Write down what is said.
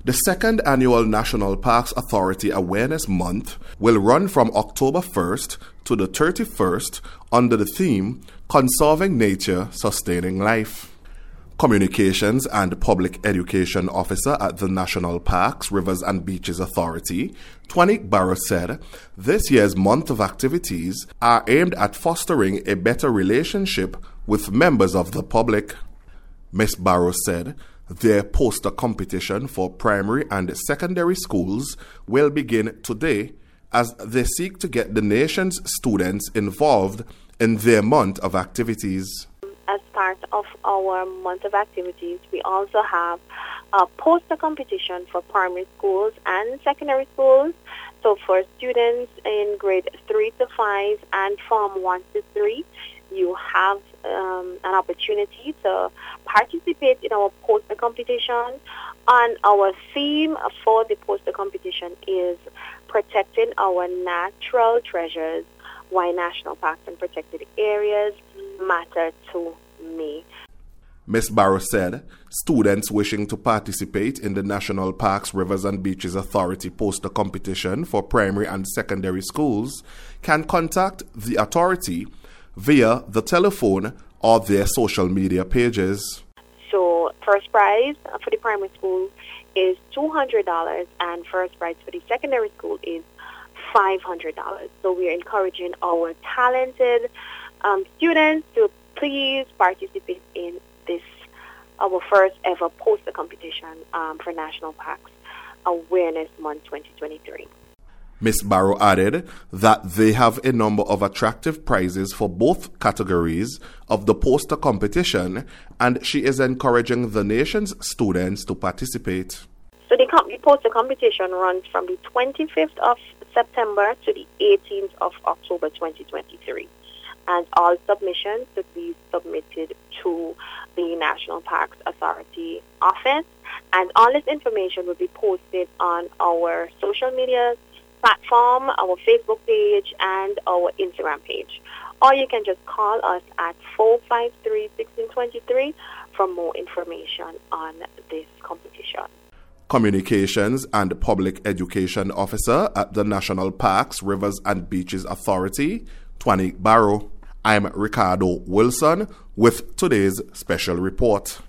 The second annual National Parks Authority Awareness Month will run from October 1st to the 31st under the theme Conserving Nature, Sustaining Life. Communications and Public Education Officer at the National Parks, Rivers and Beaches Authority, Twanik Barrow said, this year's month of activities are aimed at fostering a better relationship with members of the public. Ms. Barrow said, their poster competition for primary and secondary schools will begin today as they seek to get the nation's students involved in their month of activities. As part of our month of activities, we also have a poster competition for primary schools and secondary schools. So for students in grade 3 to 5 and from 1 to 3, you have an opportunity to participate in our poster competition. And our theme for the poster competition is protecting our natural treasures, why national parks and protected areas matter to me. Ms. Barrow said students wishing to participate in the National Parks, Rivers and Beaches Authority poster competition for primary and secondary schools can contact the authority via the telephone or their social media pages. So first prize for the primary school is $200 and first prize for the secondary school is $500. So we are encouraging our talented students to please participate in this, our first ever poster competition for National Parks Awareness Month 2023. Ms. Barrow added that they have a number of attractive prizes for both categories of the poster competition, and she is encouraging the nation's students to participate. So the poster competition runs from the 25th of September to the 18th of October 2023. And all submissions should be submitted to the National Parks Authority office. And all this information will be posted on our social media platform, our Facebook page, and our Instagram page. Or you can just call us at 453-1623 for more information on this competition. Communications and Public Education Officer at the National Parks, Rivers and Beaches Authority, Twanik Barrow. I'm Ricardo Wilson with today's special report.